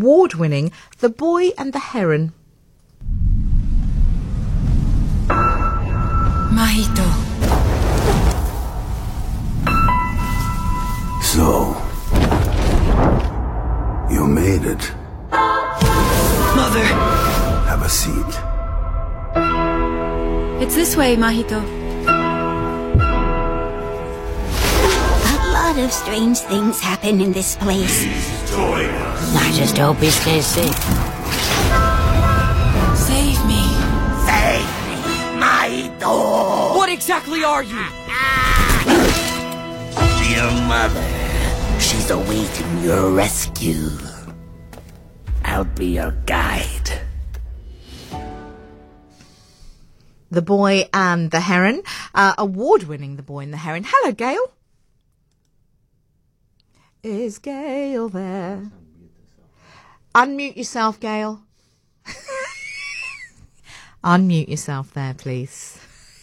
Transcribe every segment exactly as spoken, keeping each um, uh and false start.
award-winning The Boy and the Heron. Mahito. So, you made it. Mother! Have a seat. It's this way, Mahito. A lot of strange things happen in this place. I just hope he stays safe. Save me. Save me, Mahito! What exactly are you? Your mother. She's awaiting your rescue. I'll be your guide. The Boy and the Heron. Uh, award-winning The Boy and the Heron. Hello, Gail. Is Gail there? Unmute yourself, Gail. Unmute yourself there, please.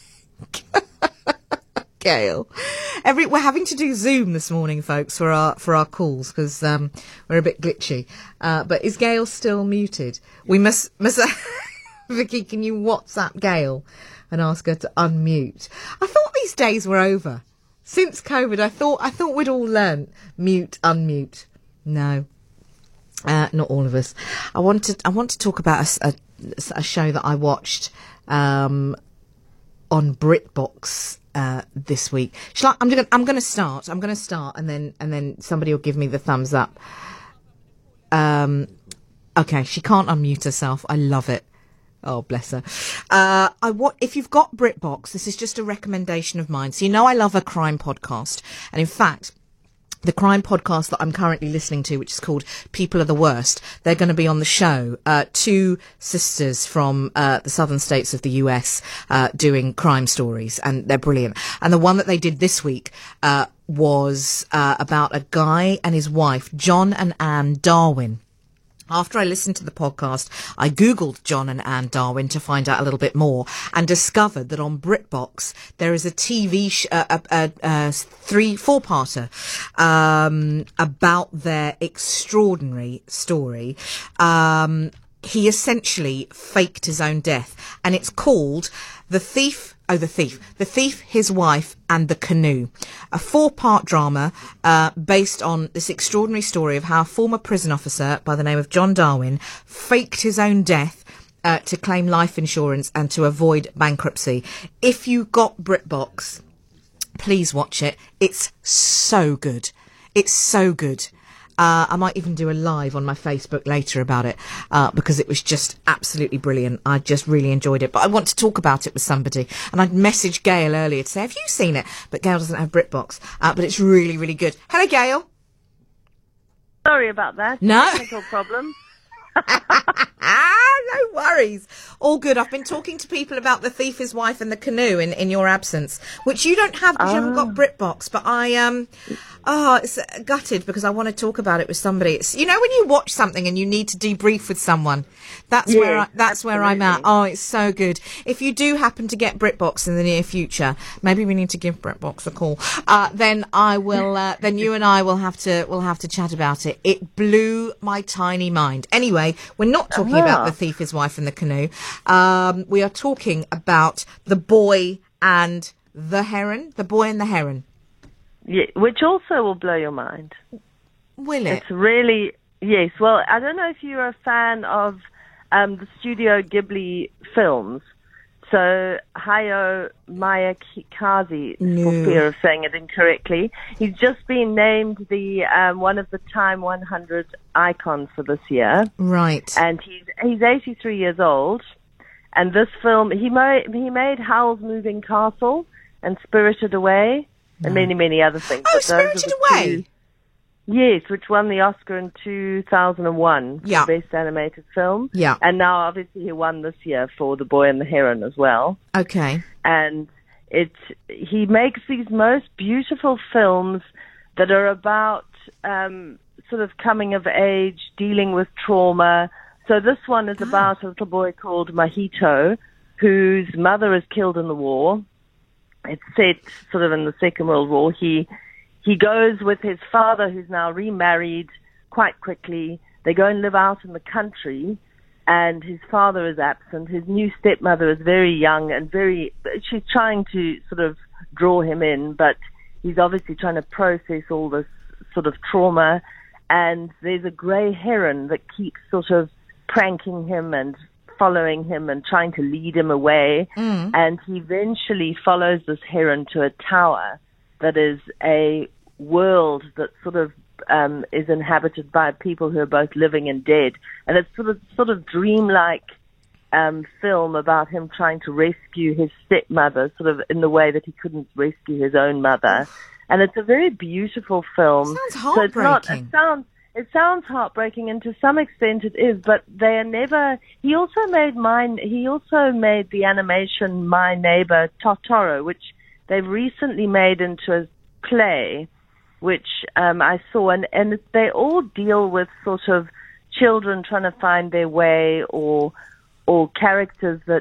Gail. Every we're having to do Zoom this morning, folks, for our for our calls because um, we're a bit glitchy. Uh, but is Gail still muted? We must must. Vicky, can you WhatsApp Gail and ask her to unmute? I thought these days were over. Since COVID, I thought I thought we'd all learn mute, unmute. No, uh, not all of us. I want to I want to talk about a, a, a show that I watched um, on BritBox uh, this week. Shall I, I'm gonna I'm gonna start. I'm gonna start, and then and then somebody will give me the thumbs up. Um, okay, she can't unmute herself. I love it. Oh, bless her. Uh, I wa- if you've got BritBox, this is just a recommendation of mine. So you know I love a crime podcast. And in fact, the crime podcast that I'm currently listening to, which is called People Are the Worst, they're going to be on the show. Uh, two sisters from uh, the southern states of the U S uh, doing crime stories, and they're brilliant. And the one that they did this week uh, was uh, about a guy and his wife, John and Anne Darwin. After I listened to the podcast, I Googled John and Anne Darwin to find out a little bit more and discovered that on BritBox there is a T V, sh- uh, uh, uh, uh, three, four-parter um, about their extraordinary story. Um, he essentially faked his own death, and it's called The Thief... Oh, The Thief. The Thief, His Wife and the Canoe. A four-part drama uh, based on this extraordinary story of how a former prison officer by the name of John Darwin faked his own death uh, to claim life insurance and to avoid bankruptcy. If you got BritBox, please watch it. It's so good. It's so good. Uh, I might even do a live on my Facebook later about it uh, because it was just absolutely brilliant. I just really enjoyed it. But I want to talk about it with somebody. And I'd messaged Gail earlier to say, have you seen it? But Gail doesn't have BritBox. Uh, but it's really, really good. Hello, Gail. Sorry about that. No. Technical problem. No worries. All good. I've been talking to people about The Thief, His Wife and the Canoe in, in your absence, which you don't have because oh. you haven't got BritBox. But I, um, oh, it's gutted because I want to talk about it with somebody. It's, you know, when you watch something and you need to debrief with someone, that's yes, where I, that's absolutely. where I'm at. Oh, it's so good. If you do happen to get BritBox in the near future, maybe we need to give BritBox a call. Uh, then I will, uh, then you and I will have to, we'll have to chat about it. It blew my tiny mind. Anyway, we're not talking uh-huh. about The Thief, His Wife and the Canoe. Um, we are talking about The Boy and the Heron. The Boy and the Heron. Yeah, which also will blow your mind. Will it? It's really, yes. Well, I don't know if you're a fan of um, the Studio Ghibli films. So, Hayao Miyazaki, No. for fear of saying it incorrectly, he's just been named the um, one of the Time one hundred icons for this year. Right. And he's he's eighty-three years old. And this film, he made, he made Howl's Moving Castle and Spirited Away and many, many other things. Oh, But those are Spirited the Away? two- Yes, which won the Oscar in two thousand one Yeah. for Best Animated Film. Yeah. And now, obviously, he won this year for The Boy and the Heron as well. Okay. And it he makes these most beautiful films that are about um, sort of coming of age, dealing with trauma. So this one is about a little boy called Mahito, whose mother is killed in the war. It's set sort of in the Second World War. He... He goes with his father, who's now remarried, quite quickly. they go and live out in the country, and his father is absent. His new stepmother is very young and very, she's trying to sort of draw him in, but he's obviously trying to process all this sort of trauma. And there's a grey heron that keeps sort of pranking him and following him and trying to lead him away. Mm. And he eventually follows this heron to a tower that is a world that sort of um, is inhabited by people who are both living and dead. And it's sort of sort of dreamlike um, film about him trying to rescue his stepmother, sort of in the way that he couldn't rescue his own mother. And it's a very beautiful film. Sounds So it's not, heartbreaking. it sounds it sounds heartbreaking, and to some extent it is. But they are never. He also made mine. He also made the animation My Neighbor Totoro, which they've recently made into a play, which um, I saw, and and they all deal with sort of children trying to find their way, or or characters that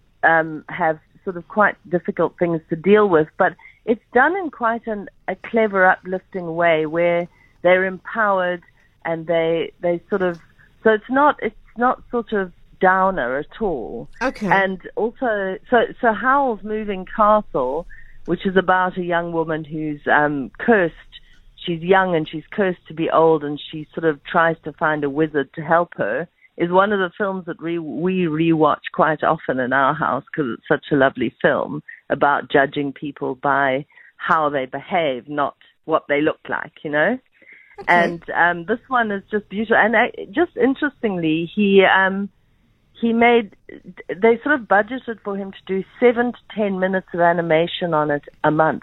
um, have sort of quite difficult things to deal with, but it's done in quite an, a clever, uplifting way where they're empowered and they they sort of so it's not it's not sort of downer at all. Okay. And also, so so Howl's Moving Castle, which is about a young woman who's um, cursed. She's young and she's cursed to be old, and she sort of tries to find a wizard to help her, is one of the films that we, we rewatch quite often in our house because it's such a lovely film about judging people by how they behave, not what they look like, you know? Okay. And um, this one is just beautiful. And I, just interestingly, he um, he made, they sort of budgeted for him to do seven to ten minutes of animation on it a month.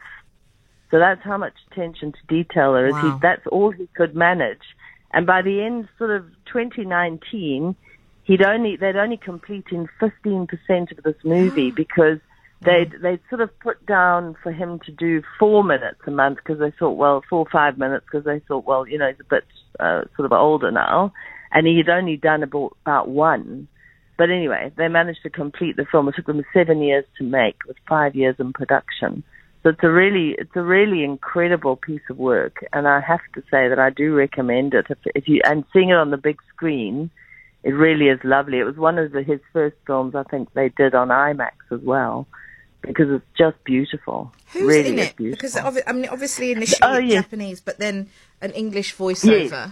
So that's how much attention to detail there is. Wow. He, that's all he could manage. And by the end, sort of twenty nineteen, he'd only they'd only completed fifteen percent of this movie because they'd they'd sort of put down for him to do four minutes a month because they thought, well, four or five minutes because they thought, well, you know, he's a bit uh, sort of older now, and he had only done about about one. But anyway, they managed to complete the film. It took them seven years to make, with five years in production. So it's a really, it's a really incredible piece of work, and I have to say that I do recommend it. If, if you and seeing it on the big screen, it really is lovely. It was one of the, his first films I think they did on IMAX as well, because it's just beautiful. Who's really in is it? beautiful. Because obvi- I mean, obviously initially Oh, yes. Japanese, but then an English voiceover.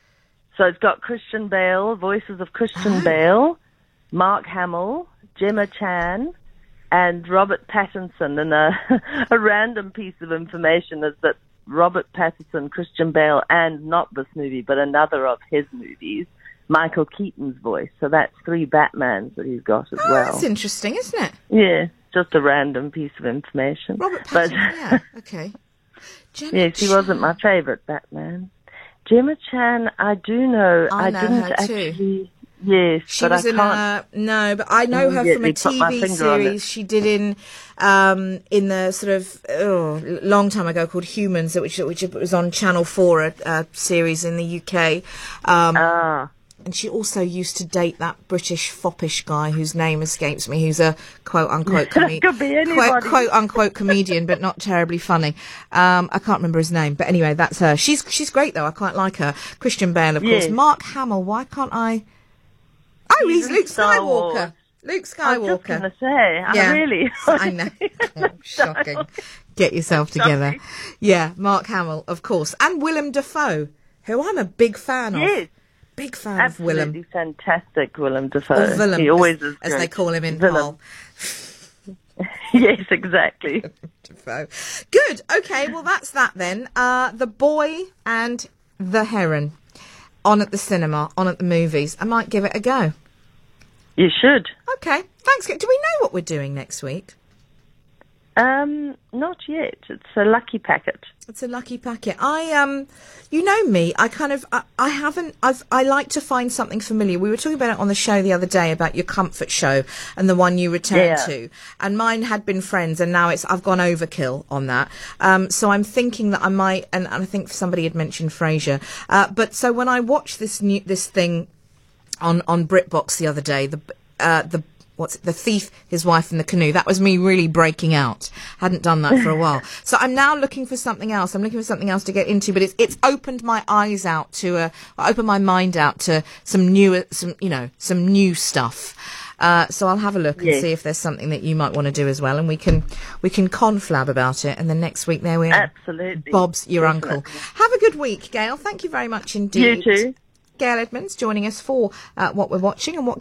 So it's got Christian Bale, voices of Christian Oh. Bale, Mark Hamill, Gemma Chan, and Robert Pattinson. And a, a random piece of information is that Robert Pattinson, Christian Bale, and not this movie, but another of his movies, Michael Keaton's voice. So that's three Batmans that he's got as Oh, well. that's interesting, isn't it? Yeah, just a random piece of information. Robert But- Pattinson, yeah, okay. Gemma Yes, he Chan. wasn't my favourite Batman. Gemma Chan, I do know. I I, know didn't her too. actually. Yes, She but was I in can't. a no, but I know her Yeah, from a you put my T V finger on it. series she did in um, in the sort of oh, long time ago called Humans, which which was on Channel Four, a, a series in the U K. Um, Ah, and she also used to date that British foppish guy whose name escapes me, who's a quote unquote comedian, Could be quote, anybody. quote unquote comedian, but not terribly funny. Um, I can't remember his name, but anyway, that's her. She's she's great though. I quite like her. Christian Bale, of course. Yes. Mark Hamill. Why can't I? Oh, he's, He's in Luke Star Skywalker. Wars. Luke I was just Skywalker. going to say, Yeah. I really. I know. Oh, shocking. Get yourself together. Yeah, Mark Hamill, of course. And Willem Dafoe, who I'm a big fan of. Yes, Big fan of absolutely Willem. fantastic, Willem Dafoe. Or Willem, he always as, is as great. they call him in Willem. Hull. Yes, exactly. Dafoe. Good. Okay, well, that's that then. Uh, the Boy and the Heron. On at the cinema, on at the movies. I might give it a go. You should. Okay. Thanks. Do we know what we're doing next week? Um, not yet. It's a lucky packet. It's a lucky packet. I um, you know me. I kind of I, I haven't. I've I like to find something familiar. We were talking about it on the show the other day about your comfort show and the one you returned Yeah. to. And mine had been Friends, and now it's I've gone overkill on that. Um, so I'm thinking that I might, and, and I think somebody had mentioned Frasier. Uh, but so when I watched this new this thing on on BritBox the other day, the uh the what's it, The Thief, His Wife and the Canoe. That was me really breaking out. Hadn't done that for a while. So I'm now looking for something else. I'm looking for something else to get into, but it's it's opened my eyes out to uh, opened my mind out to some new, some you know, some new stuff. Uh, so I'll have a look and Yes. see if there's something that you might want to do as well, and we can we can conflab about it. And then next week there we are. Absolutely. Bob's your Definitely. uncle. Have a good week, Gail. Thank you very much indeed. You too. Gail Edmonds joining us for uh, What We're Watching and What